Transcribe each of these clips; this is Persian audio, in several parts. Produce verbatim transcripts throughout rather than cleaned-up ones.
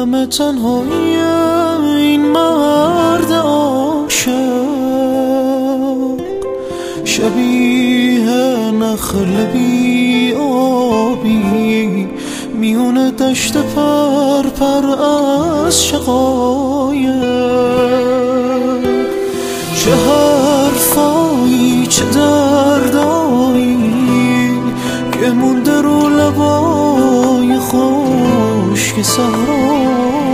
همه تنهایی این مرد عاشق، شبیه نخل بی آبی میون دشت پر پر از شقایق. چه حرفایی چه دردایی که مونده رو لبای خشک صحرا،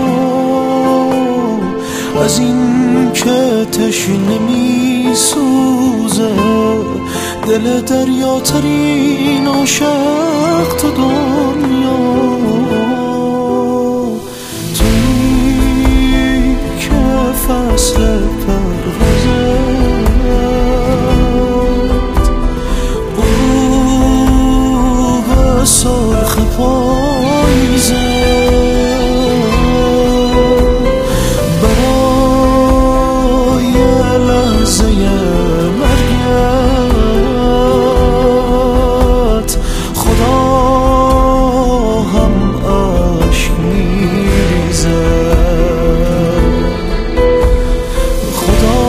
از این که تشنه می سوزه دل دریاترین عاشق تو دنیا. تویی که فصل پروازت غروب سرخ پاییزه، برای لحظه مرگت خدا هم عشق میریزه، خدا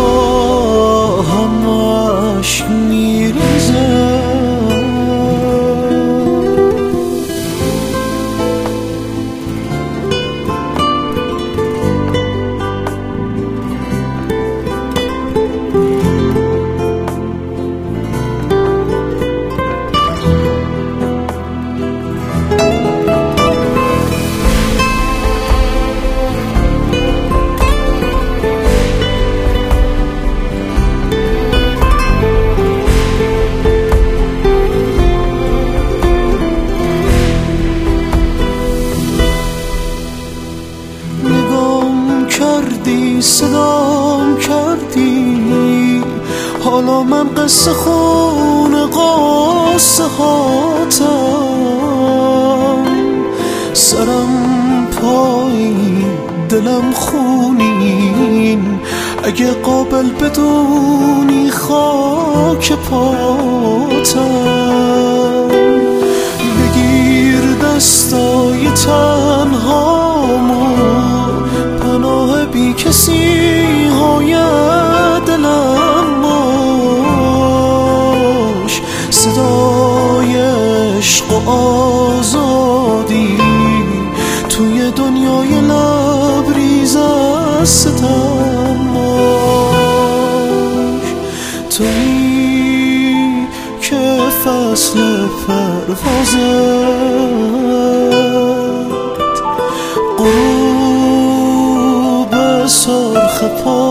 هم عشق میریزه. صدام کردی حالا من قصه خون قصه هاتم، سرم پایین دلم خونین، اگه قابل بدونی خاک پاتم. بگیر دستای تنهامو پناه بی کسی های دلم باش، صدای عشق و آزادی توی دنیای لبریز از ستم باش. تویی که فصل پروازت غروب سرخ پا